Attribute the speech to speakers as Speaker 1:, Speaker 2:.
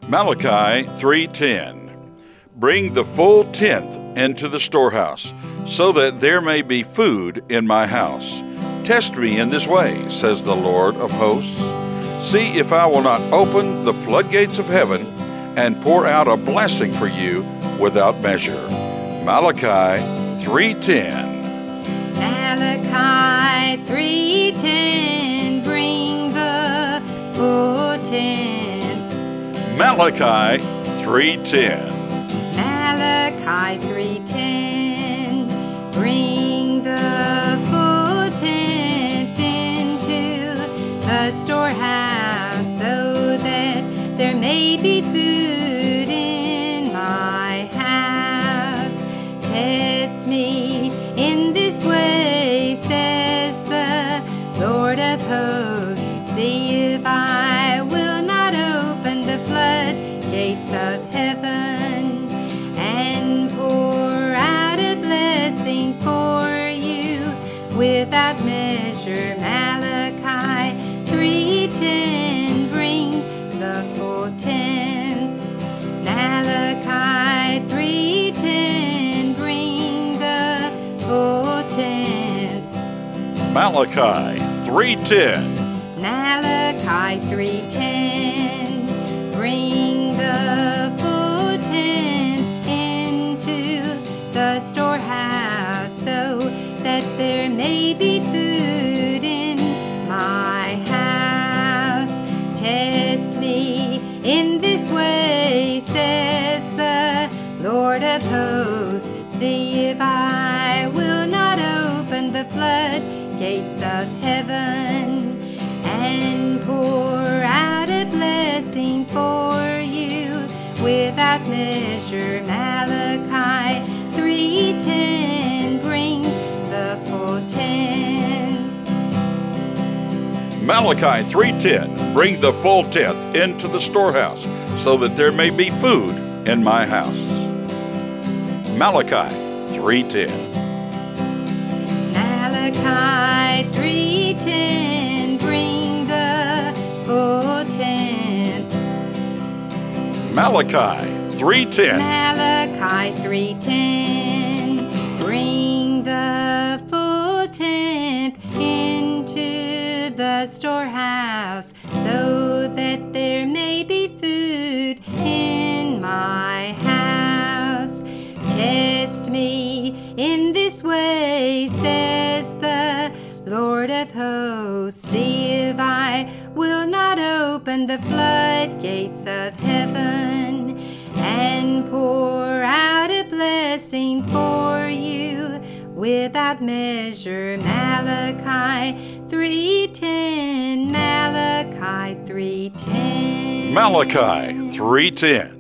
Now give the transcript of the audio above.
Speaker 1: Malachi 3:10. Bring the full tenth into the storehouse, so that there may be food in my house. Test me in this way, says the Lord of hosts. See if I will not open the floodgates of heaven and pour out a blessing for you without measure. Malachi 3:10.
Speaker 2: Malachi 3:10. Bring the full tenth.
Speaker 1: Malachi 3:10.
Speaker 2: Malachi 3:10. Bring the full tenth into the storehouse, so that there may be food in my house. Test me in this way, says the Lord of hosts. See if I will not open the floodgates of heaven and pour out a blessing for you without measure. Malachi 3:10. Bring the full tenth. Malachi 3:10. Bring the full tenth.
Speaker 1: Malachi 3:10.
Speaker 2: Malachi 3:10. Bring the full tenth into the storehouse, so that there may be food in my house. Test me in this way, says the Lord of hosts. See if I will not open the floodgates of heaven and pour out a blessing for you without measure. Malachi 3:10. Bring the full tenth.
Speaker 1: Malachi 3:10. Bring the full tenth into the storehouse, so that there may be food in my house. Malachi 3:10.
Speaker 2: Malachi 3:10. Bring the full tenth.
Speaker 1: Malachi 3:10.
Speaker 2: Malachi 3:10. Bring the full tenth into the storehouse, so that there may be food in my house. Test me in this way, says the Lord of hosts. See if I will not open the floodgates of heaven and pour out a blessing for you without measure. Malachi 3:10. Malachi 3:10.
Speaker 1: Malachi 3:10.